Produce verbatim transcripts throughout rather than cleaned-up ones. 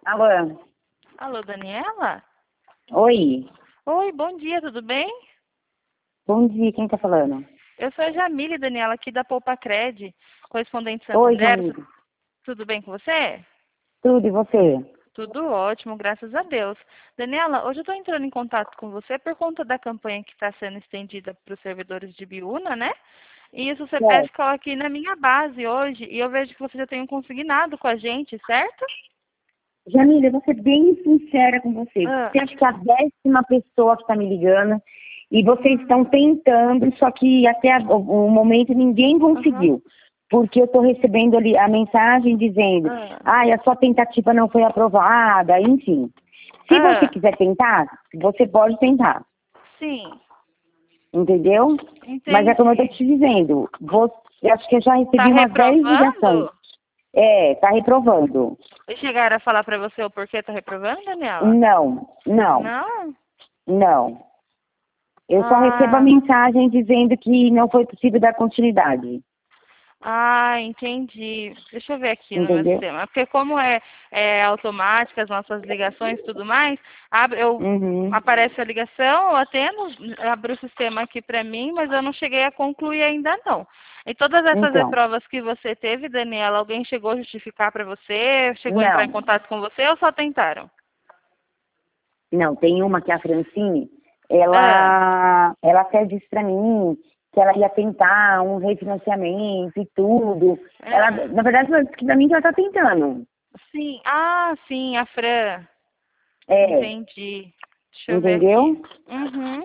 Alô? Alô, Daniela? Oi. Oi, bom dia, tudo bem? Bom dia, quem tá falando? Eu sou a Jamile, Daniela, aqui da Poupa Cred, correspondente Oi, Santander. Tu- Jamile. Tudo bem com você? Tudo, e você? Tudo ótimo, graças a Deus. Daniela, hoje eu estou entrando em contato com você por conta da campanha que está sendo estendida para os servidores de Biúna, né? E isso você Certo. ficou aqui na minha base hoje e eu vejo que você já tem um consignado com a gente, certo? Jamile, eu vou ser bem sincera com você. Ah. Você acha que é a décima pessoa que tá me ligando e vocês Hum. estão tentando, só que até a- o, o momento ninguém conseguiu. Porque eu tô recebendo ali a mensagem dizendo, Ah. ai, a sua tentativa não foi aprovada, enfim. Se Ah. você quiser tentar, você pode tentar. Sim, Entendeu? Mas é como eu tô entendi. te dizendo, você, eu acho que eu já recebi Tá umas dez ligações. reprovando? É, tá reprovando. Eles chegaram a falar pra você o porquê tá reprovando, Daniela? Não, não, Não? não. Eu só recebo a Ah, mensagem dizendo que não foi possível dar continuidade. ah, entendi. Deixa eu ver aqui no meu Entendeu? sistema. Porque como é, é automática as nossas ligações e tudo mais, abre, eu, Uhum. aparece a ligação, eu atendo, abre o sistema aqui pra mim, mas eu não cheguei a concluir ainda não. E todas essas Então, reprovas que você teve, Daniela, alguém chegou a justificar pra você? Chegou a entrar em não, contato com você ou só tentaram? não. Tem uma que é a Francine, Ah, ela, ela até disse pra mim que ela ia tentar um refinanciamento e tudo. Ela, ah. na verdade, ela disse que pra mim que ela tá tentando. Sim, ah, sim, a Fran. É, Entendi. Deixa eu ver aqui. entendeu? Uhum.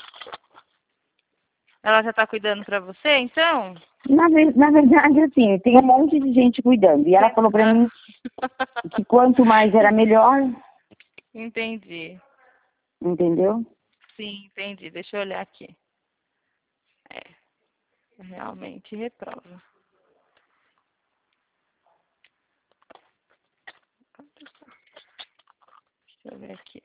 Ela já tá cuidando pra você, então? Na, ver- na verdade, assim, tem um monte de gente cuidando. E ela falou pra Ah. mim que quanto mais era melhor, Entendi. entendeu? Sim, entendi. Deixa eu olhar aqui. É, realmente reprova. Deixa eu ver aqui.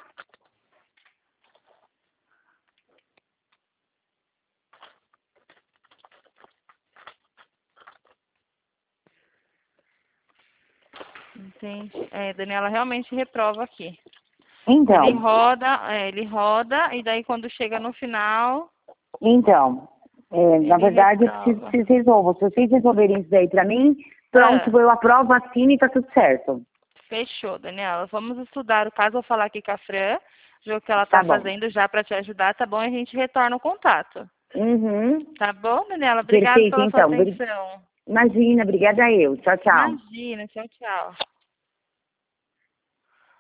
Entendi. É, Daniela realmente reprova aqui. Ele Então, roda, é, ele roda e daí quando chega no final, então, é, na ele verdade, eu preciso que reprova. vocês resolvam. Se vocês resolverem isso daí pra mim, pronto, Ah. eu aprovo, assino e tá tudo certo. Fechou, Daniela. Vamos estudar o caso. Vou falar aqui com a Fran, ver o que ela Tá está bom. fazendo já para te ajudar, tá bom? E a gente retorna o contato. Uhum. Tá bom, Daniela? Obrigada Perfeito, pela sua então. Bri- atenção. Imagina, obrigada eu. Tchau, tchau. Imagina. Tchau, tchau.